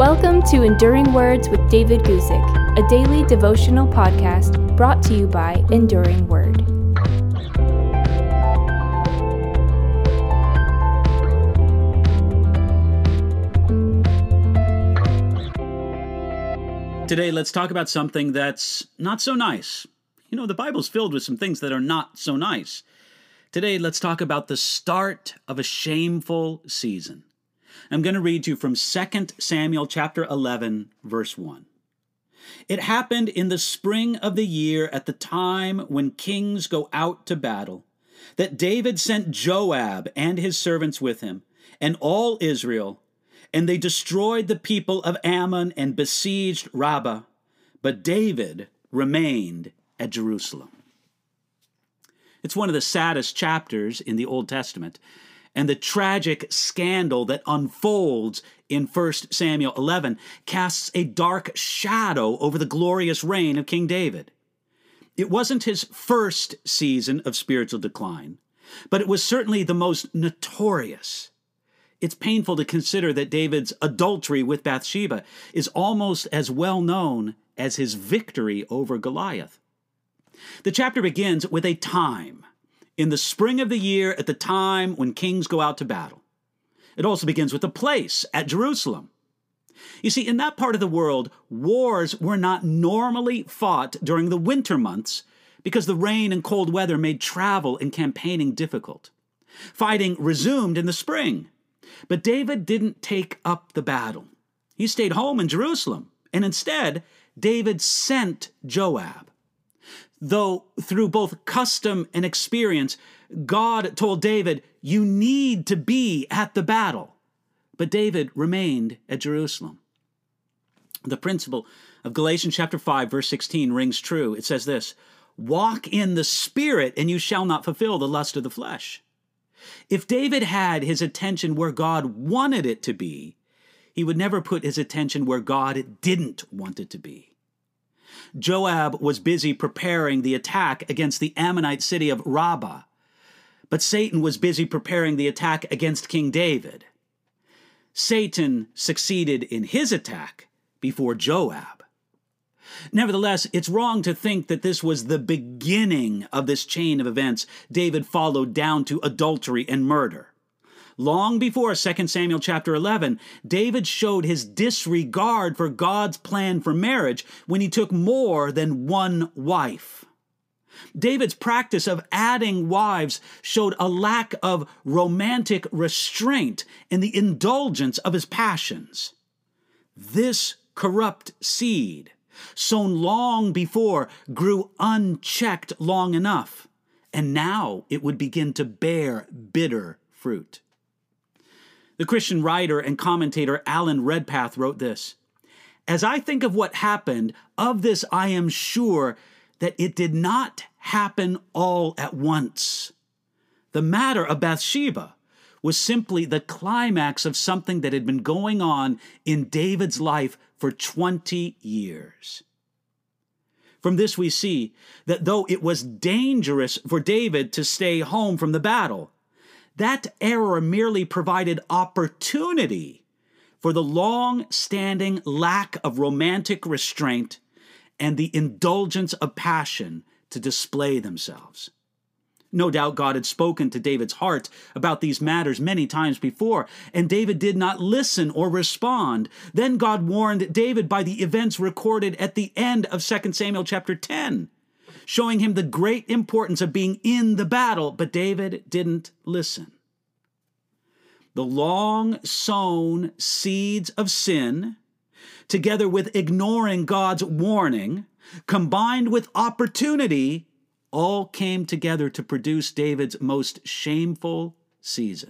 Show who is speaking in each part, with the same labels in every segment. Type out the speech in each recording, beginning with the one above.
Speaker 1: Welcome to Enduring Words with David Guzik, a daily devotional podcast brought to you by Enduring Word.
Speaker 2: Today, let's talk about something that's not so nice. You know, the Bible's filled with some things that are not so nice. Today, let's talk about the start of a shameful season. I'm going to read to you from 2 Samuel chapter 11, verse 1. It happened in the spring of the year at the time when kings go out to battle, that David sent Joab and his servants with him, and all Israel, and they destroyed the people of Ammon and besieged Rabbah, but David remained at Jerusalem. It's one of the saddest chapters in the Old Testament, and the tragic scandal that unfolds in 1 Samuel 11 casts a dark shadow over the glorious reign of King David. It wasn't his first season of spiritual decline, but it was certainly the most notorious. It's painful to consider that David's adultery with Bathsheba is almost as well known as his victory over Goliath. The chapter begins with a time, in the spring of the year at the time when kings go out to battle. It also begins with a place, at Jerusalem. You see, in that part of the world, wars were not normally fought during the winter months because the rain and cold weather made travel and campaigning difficult. Fighting resumed in the spring. But David didn't take up the battle. He stayed home in Jerusalem, and instead, David sent Joab. Though through both custom and experience, God told David, you need to be at the battle. But David remained at Jerusalem. The principle of Galatians chapter 5, verse 16 rings true. It says this, walk in the Spirit, and you shall not fulfill the lust of the flesh. If David had his attention where God wanted it to be, he would never put his attention where God didn't want it to be. Joab was busy preparing the attack against the Ammonite city of Rabbah, but Satan was busy preparing the attack against King David. Satan succeeded in his attack before Joab. Nevertheless, it's wrong to think that this was the beginning of this chain of events David followed down to adultery and murder. Long before 2 Samuel chapter 11, David showed his disregard for God's plan for marriage when he took more than one wife. David's practice of adding wives showed a lack of romantic restraint in the indulgence of his passions. This corrupt seed, sown long before, grew unchecked long enough, and now it would begin to bear bitter fruit. The Christian writer and commentator Alan Redpath wrote this, as I think of what happened, of this I am sure that it did not happen all at once. The matter of Bathsheba was simply the climax of something that had been going on in David's life for 20 years. From this we see that though it was dangerous for David to stay home from the battle, that error merely provided opportunity for the long-standing lack of romantic restraint and the indulgence of passion to display themselves. No doubt God had spoken to David's heart about these matters many times before, and David did not listen or respond. Then God warned David by the events recorded at the end of 2 Samuel chapter 10. Showing him the great importance of being in the battle, but David didn't listen. The long-sown seeds of sin, together with ignoring God's warning, combined with opportunity, all came together to produce David's most shameful season.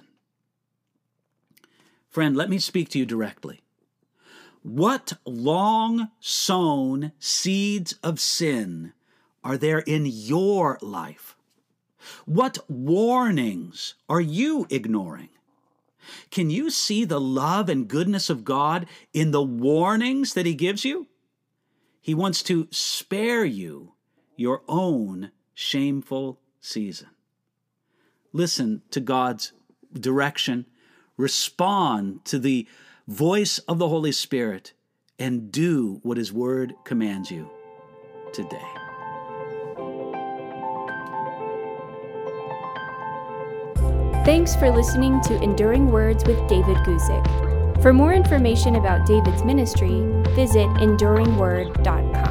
Speaker 2: Friend, let me speak to you directly. What long-sown seeds of sin are there in your life? What warnings are you ignoring? Can you see the love and goodness of God in the warnings that He gives you? He wants to spare you your own shameful season. Listen to God's direction. Respond to the voice of the Holy Spirit, and do what His Word commands you today.
Speaker 1: Thanks for listening to Enduring Words with David Guzik. For more information about David's ministry, visit enduringword.com.